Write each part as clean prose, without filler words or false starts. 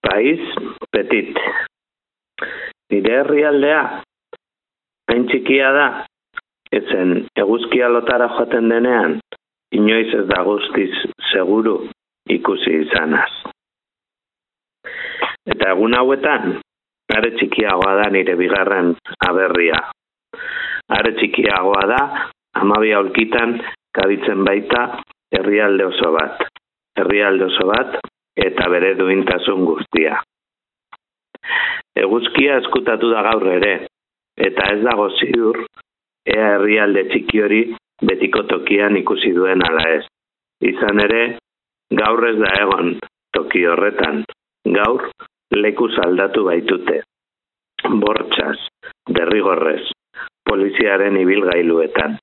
País petit. Nire herrialdea hain txikia da, ezen eguzkia lotara joaten denean, inoiz ez da guztiz seguru ikusi izanaz. Eta egun hauetan, are txikiagoa da nire bigarren aberria. Are txikiagoa da, 12 aulkitan kabitzen baita herrialde oso bat. Herrialde oso bat eta bere duintasun guztia. Eguzkia eskutatu da gaur ere, eta ez dago ziur, ea herrialde txiki hori betiko tokian ikusi duen ala ez. Izan ere, gaur ez da egon toki horretan. Gaur, lekuz aldatu baitute. Bortxaz, derrigorrez, poliziaren ibilgailuetan.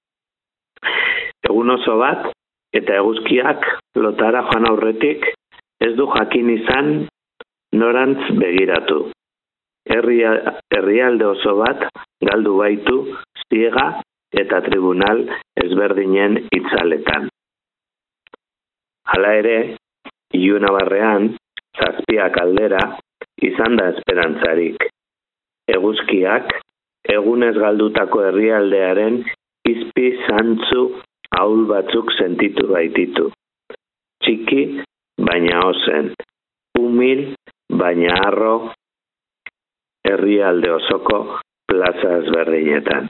Egun oso bat, eta eguzkiak lotara joan aurretik, ez du jakin izan norantz begiratu. Herrialde oso bat galdu baitu ziega eta tribunal ezberdinen itzaletan. Hala ere, ilunabarrean, 7 aldera, izan da esperantzarik. Eguzkiak, egunez galdutako herrialdearen izpi zantzu ahul batzuk sentitu baititu. Txiki, baina ozen. Humil, baina harro, herrialde osoko plaza ezberdinetan.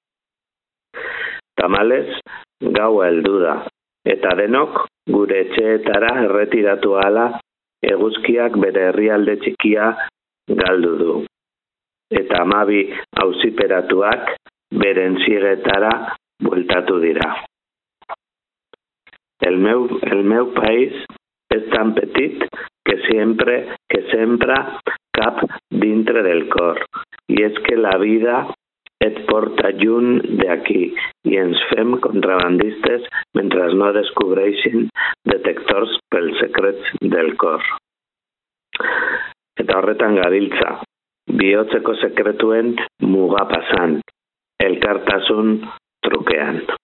Tamalez, gaua heldu da, eta denok gure etxeetara erretiratu ahala eguzkiak bere herrialde txikia galdu du. Eta 12 auziperatuak beren ziegetara bueltatu dira. El meu país es tan petit que sembra cap dintre del cor. I és que la vida et porta lluny d'aquí i ens fem contrabandistes mentre no descobreixin detectors pels secrets del cor. Eta horretan gabiltza, bihotzeko sekretuen muga pasan, elkartasun trukean.